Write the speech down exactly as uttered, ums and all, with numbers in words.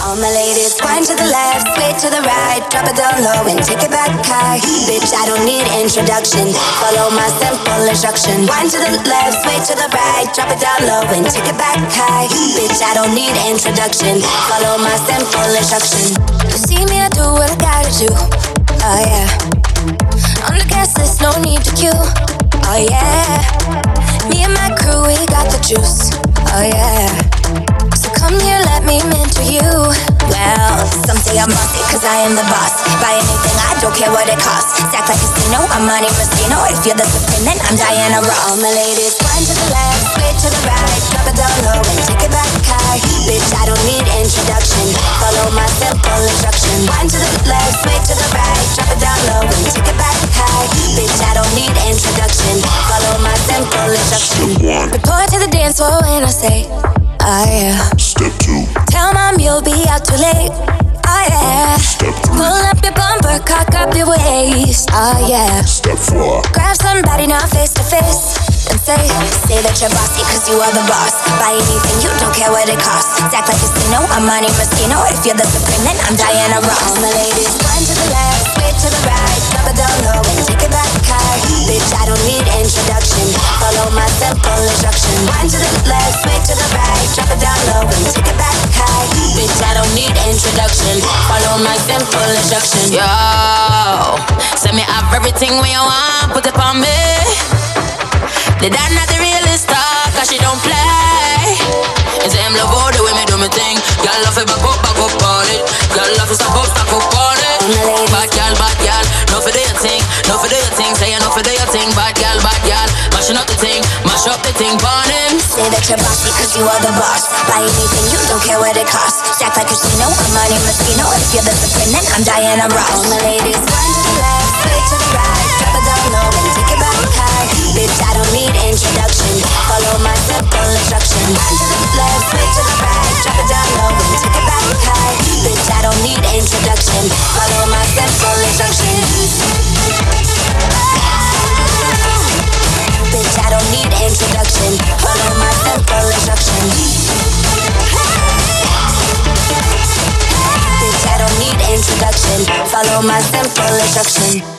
All my ladies, wind to the left, sway to the right, drop it down low and take it back high. Bitch, I don't need introduction. Follow my simple instruction. Wind to the left, sway to the right, drop it down low and take it back high. Bitch, I don't need introduction. Follow my simple instruction. You see me, I do what I gotta do. Oh yeah. On the gas list, no need to queue. Oh yeah. Me and my crew, we got the juice. Oh yeah. So come here, let me mentor you. Well, some say I'm bossy, cause I am the boss. Buy anything, I don't care what it costs. Stack like a casino, I'm Monte Moschino. If you're the supreme, then I'm Diana Ross. All my ladies, wind to the left, sway to the right, drop it down low and take it back high. Bitch, I don't need introduction. Follow my simple instruction. Wind to the left, sway to the right, drop it down low and take it back high. Bitch, I don't need introduction. Follow my simple instruction. Report to the dance floor when I say, oh yeah. Step two. Tell mom you'll be out too late. Oh yeah. Step three. Pull up your bumper, cock up your waist. Oh yeah. Step four. Grab somebody now face to face and say, say that you're bossy cause you are the boss. Buy anything, you don't care what it costs. Stack like a casino, I'm Monte Moschino. If you're the supreme, then I'm Diana Ross. All my ladies, wind to the left, sway to the right, drop it down low and take it back high. Bitch, I don't need introduction. Follow my simple instruction. Wind to the left, sway to the right, drop it down low and take it back high. Bitch, I don't need introduction. Follow my simple instruction. Yo, send me have everything when you want, put it on me. The dad not the realest star, cause she don't play. It's him love all the way me do me thing. Girl love it back up, back up on it. Girl love it stop up, stop up on it. Bad girl, bad girl, no for do your thing, no for do your thing. Say you no for do your thing, bad girl, bad girl. Mashing up the thing, mash up the thing, burn him. Say that you're bossy cause you are the boss. Buy anything, you don't care what it costs. Stack like a casino, I'm Monte Moschino. If you're the supreme, then I'm Diana Ross. All my ladies, wind to the left, sway to the right, drop it down low and take it back high. Bitch, I don't need introduction. Follow my simple instruction. Wind to the left, sway to the right, drop it down low and take it back high. Bitch, I don't need introduction. Follow my simple instruction. Bitch, I don't need introduction. Follow my simple instruction. Bitch, I don't need introduction. Follow my simple instruction.